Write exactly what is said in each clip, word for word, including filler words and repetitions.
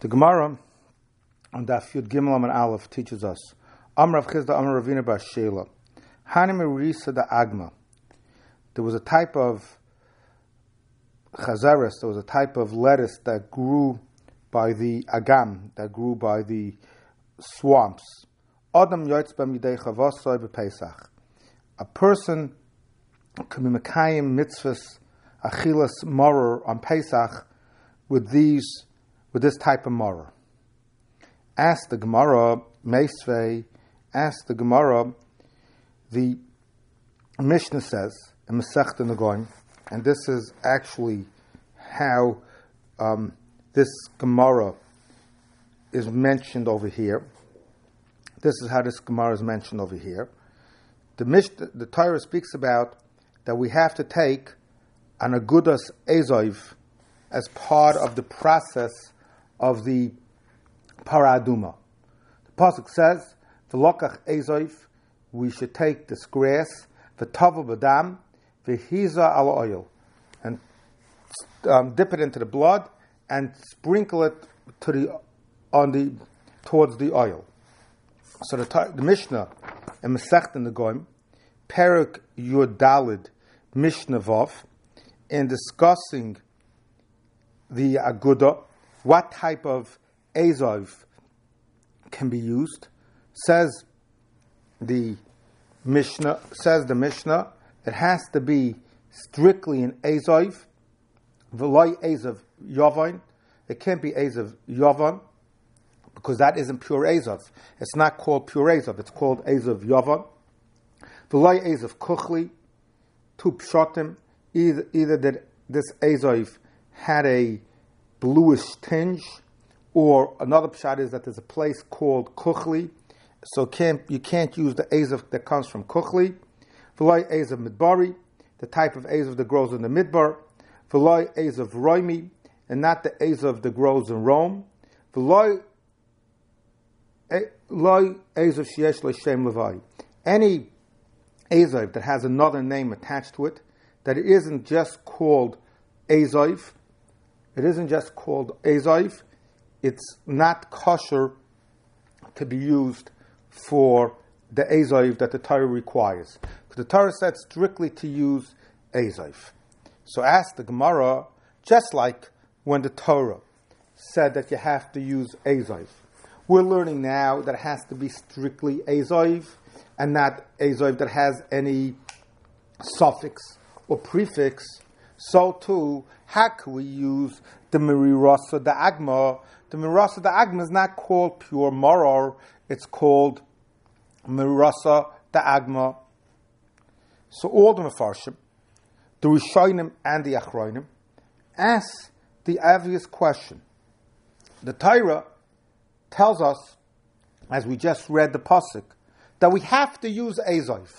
The Gemara on Daf Yud Gimel and Aleph teaches us, Amar Rav Chizda Amar Ravina bar Shela, Hanim Risa da Agma. There was a type of chazaris, there was a type of lettuce that grew by the agam, that grew by the swamps. Adam yotz b'midei chavosai b'Pesach. A person can be mekayim mitzvahs achilas maror on Pesach with these, with this type of maror. Ask the Gemara, Meisvei, ask the Gemara, the Mishnah says in Masechta Negoim, and this is actually how um, this Gemara is mentioned over here. This is how this Gemara is mentioned over here. The Mishnah, the Torah speaks about that we have to take an agudas ezov as part of the process of the paraduma. The pasuk says, "V'lokach ezov," we should take this grass, v'tava b'dam, v'hiza al oil, and um, dip it into the blood and sprinkle it to the on the towards the oil. So the, the Mishnah in Masechta Negoim, Perek Yud Dalid Mishnah Vav, in discussing the aguda, what type of ezov can be used, says the Mishnah, says the Mishnah, it has to be strictly an ezov, v'loy ezov yavon. It can't be ezov yavon, because that isn't pure ezov. It's not called pure ezov, it's called ezov yavon. V'loy ezov kuchli, two pshatim, either, either that this ezov had a bluish tinge, or another pshat is that there's a place called kuchli, so can't, you can't use the ezov that comes from kuchli. V'loy ezov midbari, the type of ezov that grows in the midbar. V'loy ezov roimi, and not the ezov that grows in Rome. V'loy loy ezov sheyesh lo shem levai. Any ezov that has another name attached to it, that it isn't just called ezov, it isn't just called ezov, it's not kosher to be used for the ezov that the Torah requires. Because the Torah said strictly to use ezov. So ask the Gemara, just like when the Torah said that you have to use ezov, we're learning now that it has to be strictly ezov, and not ezov that has any suffix or prefix. So too, how can we use the Merirasa da Agma? The Merirasa da Agma is not called pure maror, it's called Merirasa da Agma. So all the Mefarshim, the Rishonim and the Achronim, ask the obvious question. The Torah tells us, as we just read the pasuk, that we have to use ezov.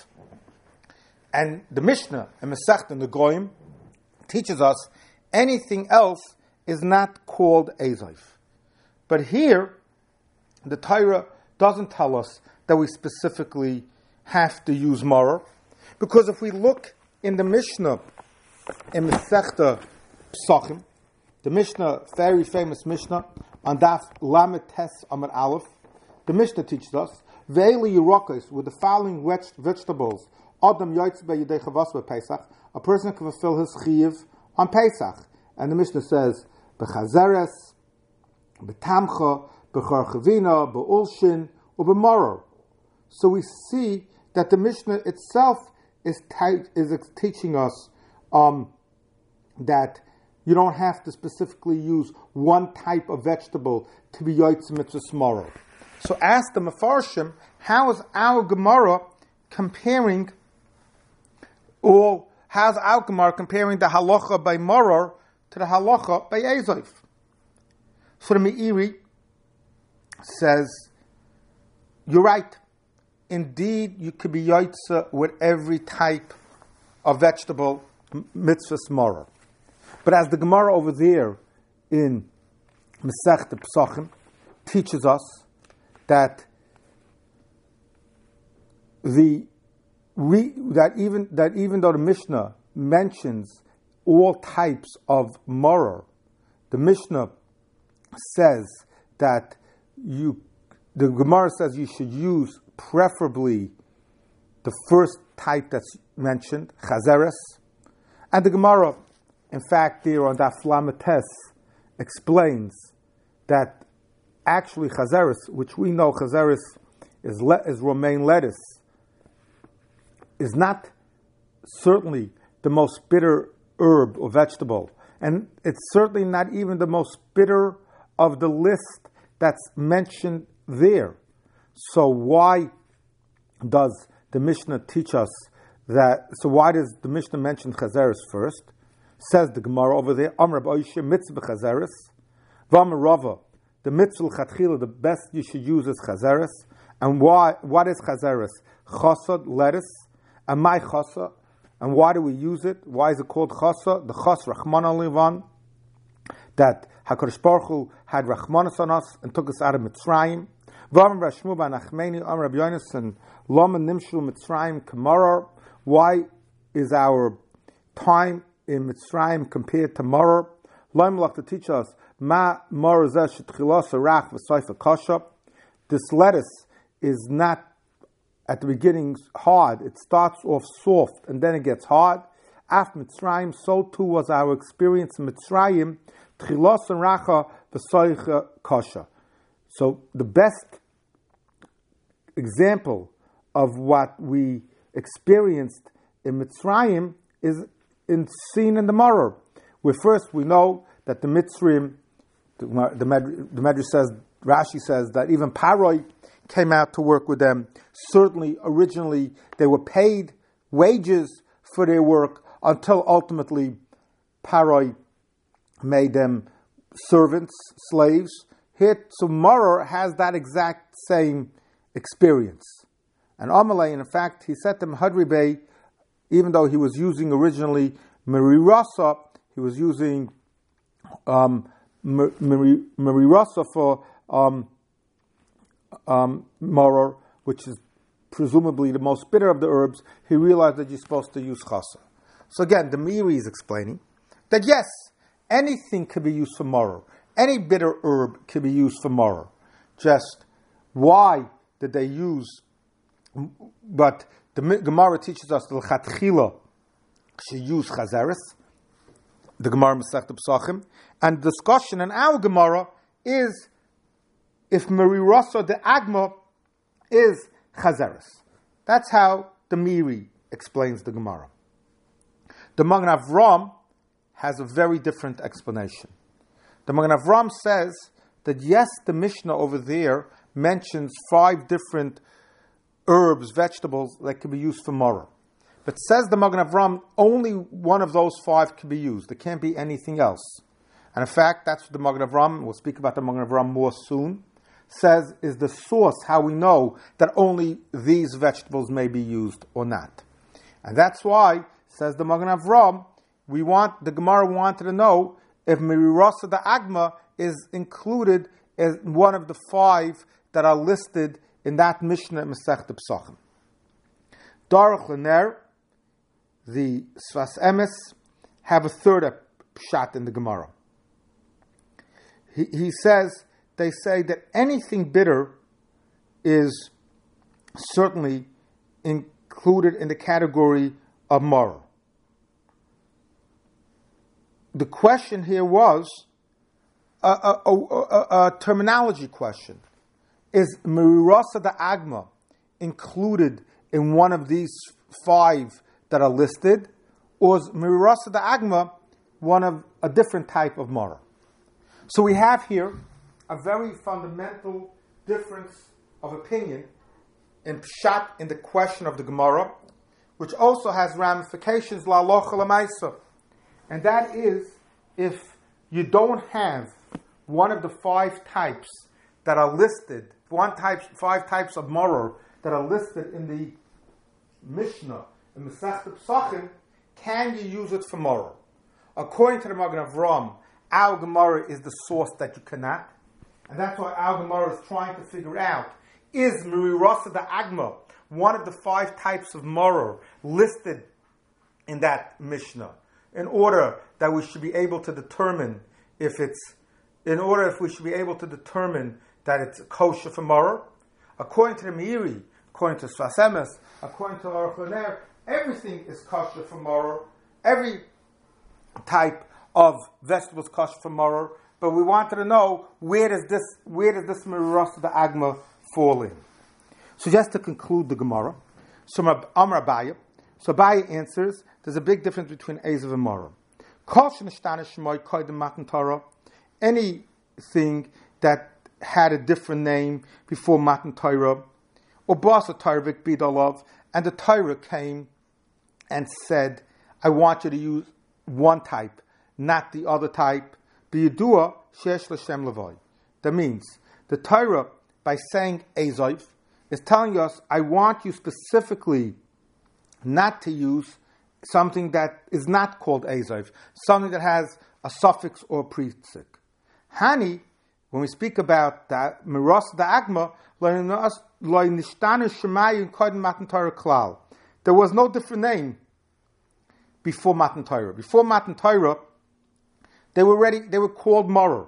And the Mishnah in Masechta Negoim teaches us anything else is not called ezov. But here, the Torah doesn't tell us that we specifically have to use maror, because if we look in the Mishnah in Masechta Psachim, the Mishnah, very famous Mishnah, on Daf Lamed Tes Amar Aleph, the Mishnah teaches us, Ve'eli Yerokos, with the following veg- vegetables, Adam Yotz B'Yidei Chavos B'Pesach, a person can fulfill his chiyuv on Pesach. And the Mishnah says, B'chazeres, B'tamcha, B'charchavina, B'ulshin, or B'maror. So we see that the Mishnah itself is, t- is teaching us um, that you don't have to specifically use one type of vegetable to be Yotz Mitzvah Maror. So ask the Mefarshim, how is our Gemara comparing all, how's our Gemara comparing the halacha by maror to the halacha by ezov? So the Meiri says, you're right. Indeed, you could be yotza with every type of vegetable, mitzvah maror. But as the Gemara over there in Masechta Psachim teaches us that the re, that even that even though the Mishnah mentions all types of maror, the Mishnah says that you, the Gemara says you should use preferably the first type that's mentioned, chazeres, and the Gemara, in fact, there on Daf Lametes, explains that actually chazeres, which we know chazeres is, le- is romaine lettuce, is not certainly the most bitter herb or vegetable, and it's certainly not even the most bitter of the list that's mentioned there. So why does the Mishnah teach us that? So why does the Mishnah mention chazeres first? Says the Gemara over there, Amr B'Oishim mitzvah chazeres, V'Amr Rava, the mitzvah chatchila, the best you should use is chazeres. And why? What is chazeres? Chasa, lettuce, and my chasa. And why do we use it? Why is it called chasa? The chas Rachmana Livan, that HaKadosh Baruch Hu had Rachmanas on us and took us out of Mitzrayim. V'Amr Rashmu B'Nachmeni, Amr Rabbi Yonis, and Lama Nimshu Mitzrayim Kamarar. Why is our time in Mitzrayim compared to Marar? Loim to teach us Ma Marar Zeh Shetchilas Arach V'Soifa Kasha. This lettuce is not at the beginning hard. It starts off soft and then it gets hard. After Mitzrayim, so too was our experience in Mitzrayim. Tchilas Aracha V'Soifa Kasha. So the best example of what we experienced in Mitzrayim is in seen in the Marar, where first we know that the Mitzrayim, the, the, the Medrash says, Rashi says that even Paroi came out to work with them. Certainly, originally they were paid wages for their work until ultimately Paroi made them servants, slaves. Here, so Marar has that exact same experience. And Amalei, in fact, he said to Hadri Bey, even though he was using originally Merirasa, he was using um, Merirasa for um, um, Marar, which is presumably the most bitter of the herbs. He realized that you're supposed to use chasa. So again, the Meiri is explaining that yes, anything can be used for Marar. Any bitter herb can be used for Marar. Just why did they use? But the Gemara teaches us the L'chatchila should use chazeres. The Gemara Masechta Pesachim, and the discussion in our Gemara is if Merirasa the Agma is chazeres. That's how the Meiri explains the Gemara. The Magen Avram has a very different explanation. The Magen Avram says that yes, the Mishnah over there mentions five different herbs, vegetables that can be used for Marar. But says the Magen Avram, only one of those five can be used. There can't be anything else. And in fact, that's what the Magen Avram, we'll speak about the Magen Avram more soon, says is the source how we know that only these vegetables may be used or not. And that's why, says the Magen Avram, we want, the Gemara wanted to know if Merirasa the Agma is included as one of the five that are listed in that Mishnah in Masechta Pesachim. Daruch Lener, the Sfas Emes, have a third shot in the Gemara. He, he says, they say that anything bitter is certainly included in the category of Marar. The question here was a, a, a, a, a terminology question. Is Merirasa the Agma included in one of these five that are listed, or is Merirasa the Agma one of a different type of Marar? So we have here a very fundamental difference of opinion in Pshat in the question of the Gemara, which also has ramifications la halacha l'maisa. And that is, if you don't have one of the five types that are listed, one type, five types of Marar that are listed in the Mishnah, in Masechta Pesachim, can you use it for Marar? According to the Magen Avram, our Gemara is the source that you cannot. And that's why our Gemara is trying to figure out, is Merirasa the Agma one of the five types of Marar listed in that Mishnah, in order that we should be able to determine if it's in order if we should be able to determine that it's kosher for maror. According to the Meiri, according to Sfas Emes, according to Aruch LaNer, everything is kosher for maror. Every type of vegetable is kosher for maror. But we wanted to know where does this where does this Meruras the Agma fall in? So just to conclude the Gemara, so Amar Abaye, so Abaye answers, there's a big difference between Ezav and maror. Kol shenishtaneh shemoy koydem Matan Torah, anything that had a different name before Matan Torah, or Basa Torah Bid Olav, and the Torah came and said, I want you to use one type, not the other type. B'yidua sheyesh l'shem levoy. That means the Torah, by saying Ezav, is telling us, I want you specifically not to use something that is not called Ezav, something that has a suffix or a prefix. Hani, when we speak about that, Meruras the Agma, there was no different name before Matan Torah. Before Matan Torah, they were ready, they were called maror.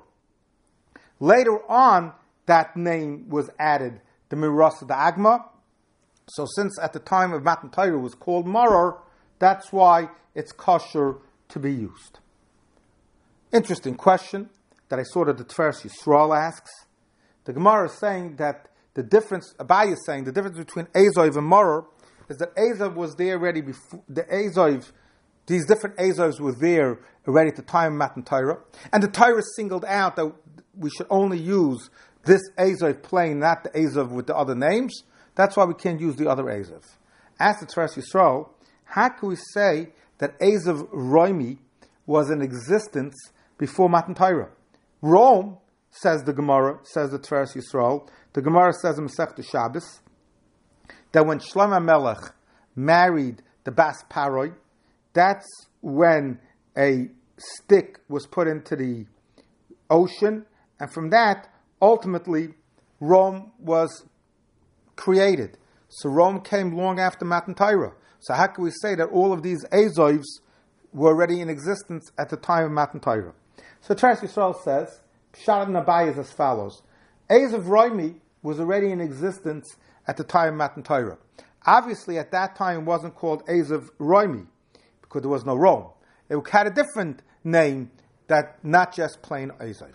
Later on, that name was added, the Meruras the Agma. So since at the time of Matan Torah it was called maror, that's why it's kosher to be used. Interesting question that I saw that the Tiferes Yisrael asks. The Gemara is saying that the difference, Abaye is saying, the difference between Ezav and maror is that Ezav was there already before, the Ezav, these different Ezavs were there already at the time of Matan Torah, and the Torah singled out that we should only use this Ezav plain, not the Ezav with the other names. That's why we can't use the other Ezav. Ask the Tiferes Yisrael, how can we say that Ezav Roimi was in existence before Matan Torah? Rome, says the Gemara, says the Tiferes Yisrael, the Gemara says in Masechta Shabbos, that when Shlomo Melech married the Bas Paroi, that's when a stick was put into the ocean, and from that, ultimately, Rome was created. So Rome came long after Matan Torah. So how can we say that all of these Ezavs were already in existence at the time of Matan Torah? So Tiferes Yisrael says, Pshat and Abaye is as follows. Ezav Roimi was already in existence at the time of Matan Torah. Obviously, at that time, it wasn't called Ezav Roimi, because there was no Rome. It had a different name, that not just plain Ezav.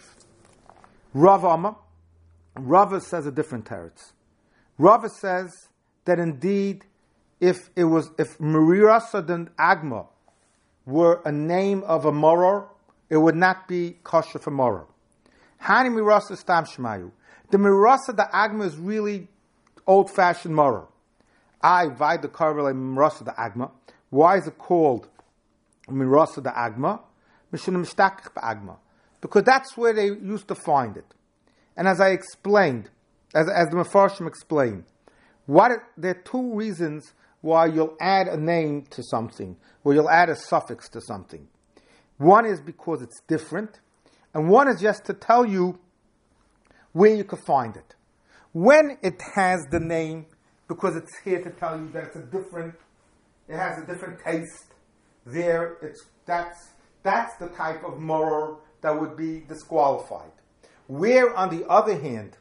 Rav Amma, Rava says a different teretz. Rava says that indeed, if it was, if Meruras the Agma were a name of a maror, it would not be kosher for maror. Hani Meruras Stam Shemayu. The Meruras the Agma is really old-fashioned maror. I vide the karvel Meruras the Agma. Why is it called Meruras the Agma? Mishum Mishtakach Agma. Because that's where they used to find it. And as I explained, as, as the Mefarshim explained, what it, there are two reasons why you'll add a name to something, or you'll add a suffix to something. One is because it's different, and one is just to tell you where you can find it. When it has the name, because it's here to tell you that it's a different, it has a different taste, there, it's that's that's the type of maror that would be disqualified. Where, on the other hand,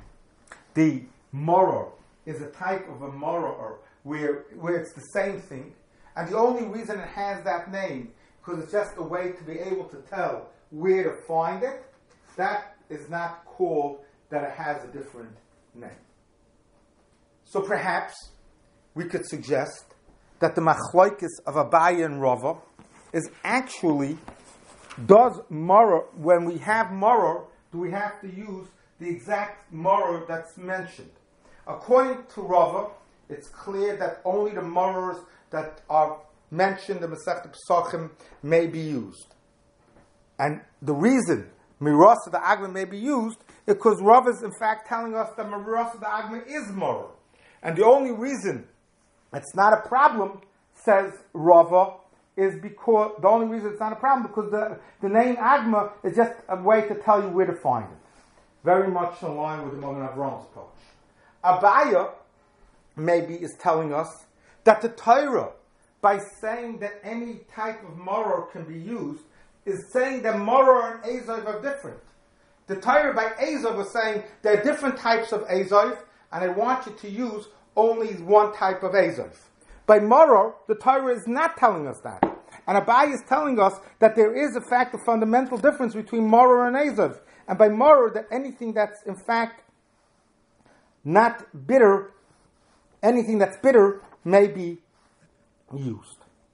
the maror is a type of a maror where where it's the same thing, and the only reason it has that name because it's just a way to be able to tell where to find it, that is not called that it has a different name. So perhaps we could suggest that the machlokes of Abaye and Rava is actually, does maror, when we have maror, do we have to use the exact maror that's mentioned? According to Rava, it's clear that only the marors that are mentioned in Masechta Pesachim may be used. And the reason Meruras the Agma may be used is because Rava is in fact telling us that Meruras the Agma is maror. And the only reason it's not a problem, says Rava, is because the only reason it's not a problem because the, the name Agma is just a way to tell you where to find it. Very much in line with the Magen Avram's approach. Abaye maybe is telling us that the Torah, by saying that any type of maror can be used, is saying that maror and Ezav are different. The Torah by Ezav was saying there are different types of Ezav, and I want you to use only one type of Ezav. By Maror, the Torah is not telling us that. And Abai is telling us that there is, in fact, a fundamental difference between Maror and Ezav. And by Maror, that anything that's, in fact, not bitter, anything that's bitter may be used.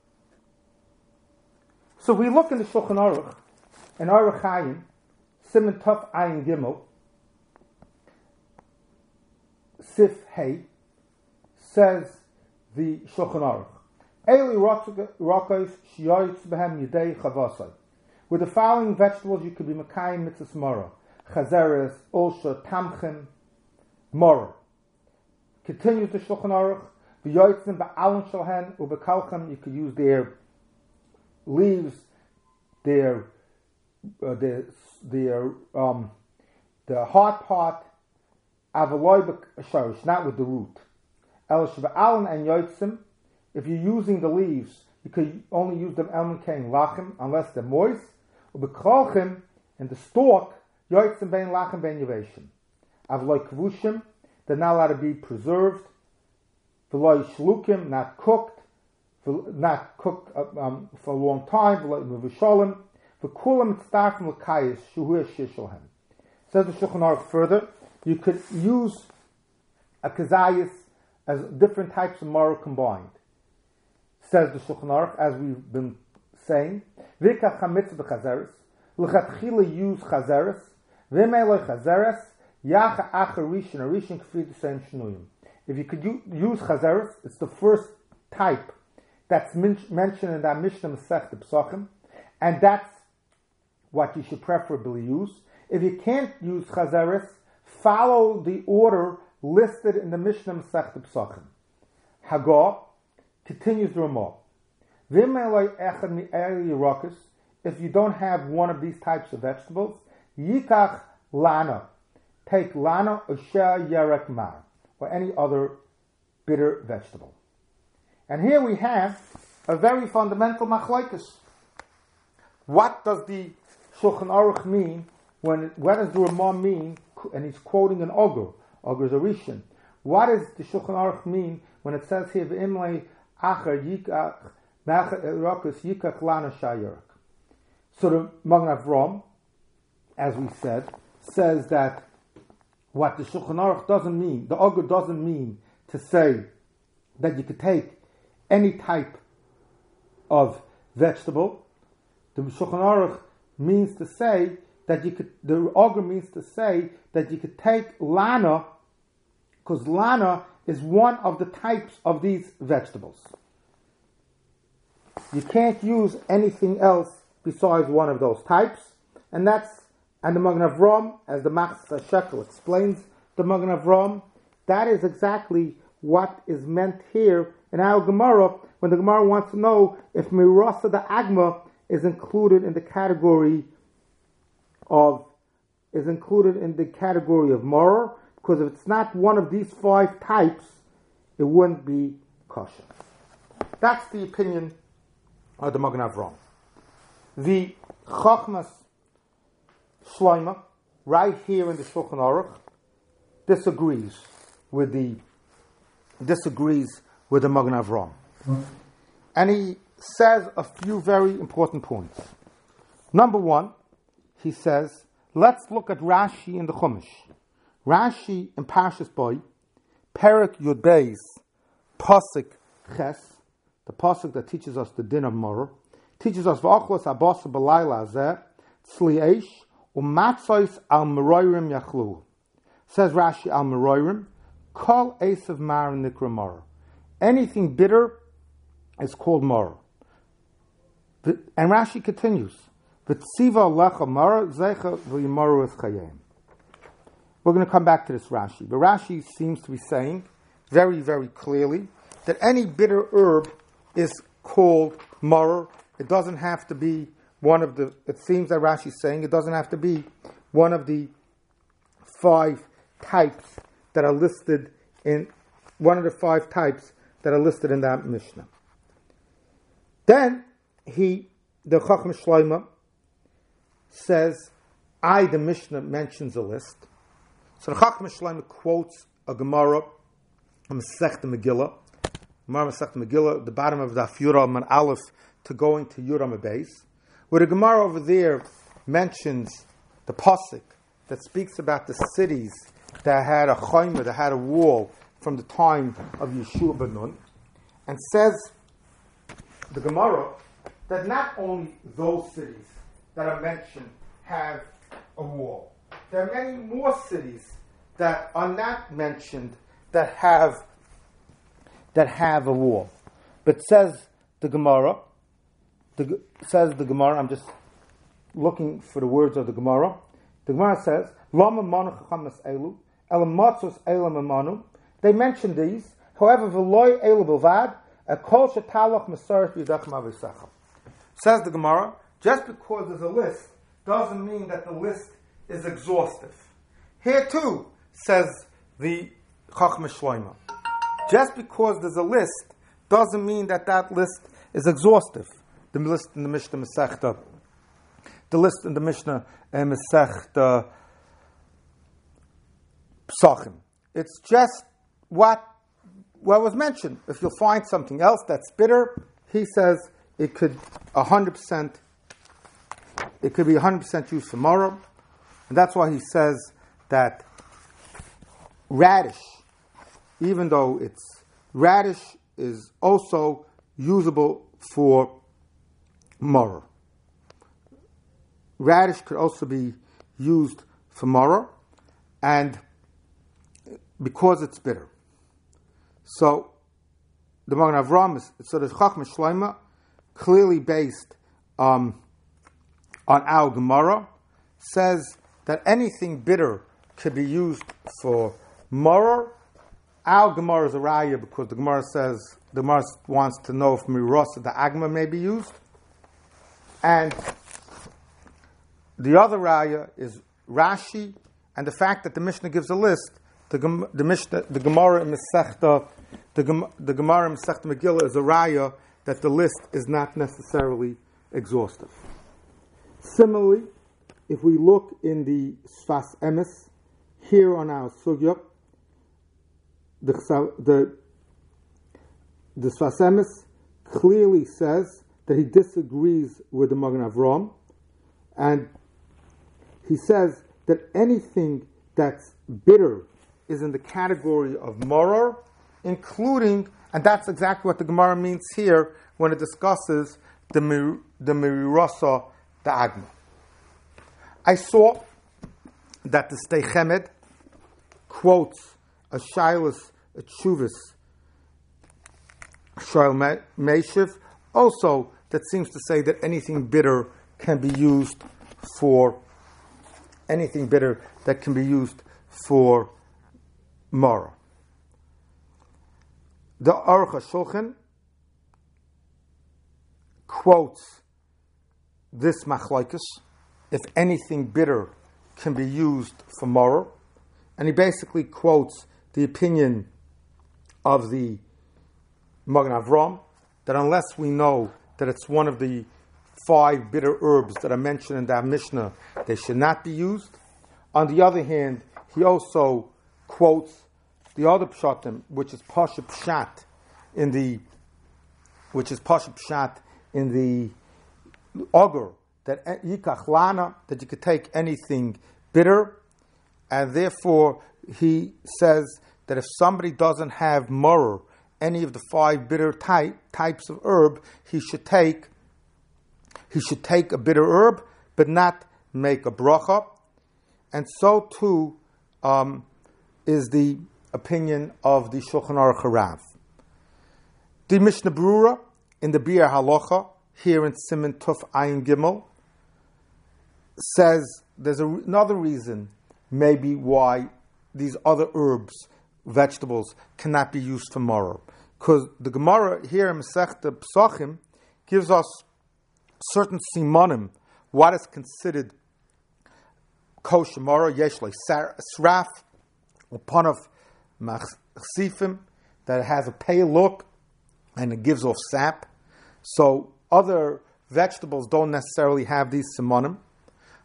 So we look in the Shulchan Aruch, in Aruch Chaim, Siman Tov Ayin Gimel, Sif Hey, says the Shulchan Aruch, Eili Rokos Shioytz Behem Yedei Chavasai. With the following vegetables you could be Makayim Mitzvahs Mora, Chazeres, Olsha, Tamchim, Mora. Continues the Shulchan Aruch, V'yoytzim Ba'alon Shalhen, Ubekalchem, you could use their leaves, their uh, their their um the hard part, Avaloi B'sharish, not with the root. El Shva'alon and Yoytzim, if you're using the leaves, you could only use them El Mekain Lachim, unless they're moist. Ubekalchem, and the stalk, Yoytzim Bein Lachim Bein Yeveshim. Avaloi Kavushim, they're not allowed to be preserved. V'loi Shlukim, not cooked. Not cooked um, for a long time. V'kulam mitzdarfim l'kayis shuhu shishulhem. Says the Shulchan Aruch further, you could use a kazayis as different types of maror combined. Says the Shulchan Aruch, as we've been saying, v'ikach hamitzvah b'chazeres, l'chatchila use chazeres, v'meiloi chazeres, yacha acher rishon, a rishon k'fi the same shnuyim. If you could u- use chazeres, it's the first type that's min- mentioned in that Mishnah Masechta Pesachim, and that's what you should preferably use. If you can't use chazeres, follow the order listed in the Mishnah Masechta Pesachim. Hagah continues the Ramah. If you don't have one of these types of vegetables, yikach lana, take lana or sheh yerek mar, or any other bitter vegetable. And here we have a very fundamental machlokes. What does the Shulchan Aruch mean when? What does the Ramah mean? And he's quoting an Ogur. Ogur is a Rishon. What does the Shulchan Aruch mean when it says here v'imlei acher yikach rakus yikach lana shayerak? So the Magen Avraham, as we said, says that what the Shulchan Aruch doesn't mean, the Ogur doesn't mean to say that you could take any type of vegetable. The Shulchan Aruch means to say that you could, the Ogur means to say that you could take lana, because lana is one of the types of these vegetables. You can't use anything else besides one of those types, and that's, and the Magen Avraham, as the Machzor HaShekel explains, the Magen Avraham, that is exactly what is meant here in our Gemara, when the Gemara wants to know if Mirasa the Agma is included in the category of is included in the category of Maror, because if it's not one of these five types, it wouldn't be kosher. That's the opinion of the Magen Avraham. The Chachmas Shloima, right here in the Shulchan Aruch, disagrees with the disagrees with the Magen Avraham. Mm-hmm. And he says a few very important points. Number one, he says, let's look at Rashi in the Chumash. Rashi in Parshas Bo, Perek Yud Beis, Pasuk Ches, the pasuk that teaches us the din of Maror, teaches us v'achlos abasa b'layla azeh, tzli eish, u'matzois al meroirim yachlu. Says Rashi al meroirim, kol esav mar nikra Maror. Anything bitter is called Maror. And Rashi continues, v'tziva lecha Maror zecha v'yimaru es chayim. We're going to come back to this Rashi. But Rashi seems to be saying very, very clearly that any bitter herb is called Maror. It doesn't have to be one of the, it seems that Rashi is saying it doesn't have to be one of the five types that are listed in, one of the five types that are listed in that Mishnah. Then he, the Chacham Shloima, says, I, the Mishnah, mentions a list. So the Chacham Shlomo quotes a Gemara, a Masechta Megillah, Gemara Masechta Megillah, the bottom of the Yura Man Aleph to going to Yura Beis, where the Gemara over there mentions the pasuk that speaks about the cities that had a chayma, that had a wall from the time of Yeshua ben Nun, and says the Gemara that not only those cities that are mentioned have a wall. There are many more cities that are not mentioned that have that have a wall. But says the Gemara, the, says the Gemara, I'm just looking for the words of the Gemara. The Gemara says, Lama manu chachamas elu, elamatzus elam manu. They mention these, however, v'loy elu bilvad, a kol shetalach masaret v'yidach mavisecha. Says the Gemara, just because there's a list doesn't mean that the list is exhaustive. Here too, says the Chacham Shlomo, just because there's a list doesn't mean that that list is exhaustive. The list in the Mishnah Masechta, the list in the Mishnah Masechta Psachim. It's just what what was mentioned. If you'll find something else that's bitter, he says it could a hundred percent. It could be a hundred percent used for maror, and that's why he says that radish, even though it's radish, is also usable for maror. Radish could also be used for maror, and because it's bitter. So the Magen Avraham is, so the Chacham Shlomo, clearly based um, on our Gemara, says that anything bitter could be used for maror. Our Gemara is a raya because the Gemara says, the Gemara wants to know if mirosa, the agma, may be used. And the other raya is Rashi, and the fact that the Mishnah gives a list. The, the Mishnah, the Gemara in Masechta, the, the Gemara in Masechta Megillah is a raya that the list is not necessarily exhaustive. Similarly, if we look in the Sfas Emes, here on our Sugya, the the, the Sfas Emes clearly says that he disagrees with the Magen Avraham, and he says that anything that's bitter is in the category of maror, including, and that's exactly what the Gemara means here when it discusses the mir, the mirirasa, the agma. I saw that the Sdei Chemed quotes a Shilas, a Tshuvis, Shail Meishiv, also that seems to say that anything bitter can be used for anything bitter that can be used for maror. The Aruch HaShulchan quotes this machlokes, if anything bitter can be used for maror, and he basically quotes the opinion of the Magen Avraham that unless we know that it's one of the five bitter herbs that are mentioned in that Mishnah, they should not be used. On the other hand, he also quotes the other pshatim, which is pasha pshat in the, which is pasha pshat in the augur, that yikach lana, that you could take anything bitter, and therefore he says that if somebody doesn't have maror, any of the five bitter type, types of herb, he should take he should take a bitter herb, but not make a bracha. And so too um, is the opinion of the Shulchan Aruch Harav. The Mishnah Brura in the Biur Halacha, here in Siman Tuf Ayin Gimel, says there's a, another reason maybe why these other herbs, vegetables, cannot be used for maror. Because the Gemara here in Masechta Psachim gives us certain simanim, what is considered kosher maror, yesh like sraf, upon of machsifim, that it has a pale look and it gives off sap. So other vegetables don't necessarily have these simanim.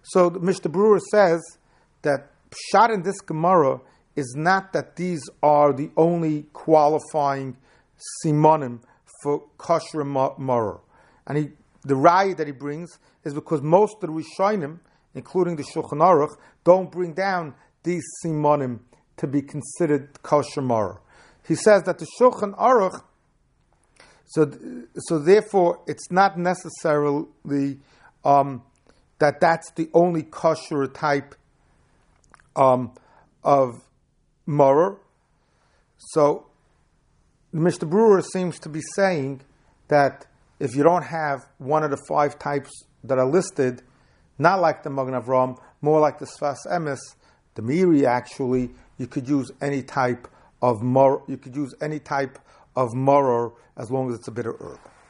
So the Mishnah Berurah says that pshat in this Gemara is not that these are the only qualifying simonim for kosher maror. And he, the raya that he brings is because most of the Rishonim, including the Shulchan Aruch, don't bring down these simonim to be considered kosher maror. He says that the Shulchan Aruch, so so therefore it's not necessarily um, that that's the only kosher type um, of maror. So Mister Berurah seems to be saying that if you don't have one of the five types that are listed, not like the Magen Avraham, more like the Sfas Emes, the Meiri actually, you could use any type of maror, you could use any type of maror as long as it's a bitter herb.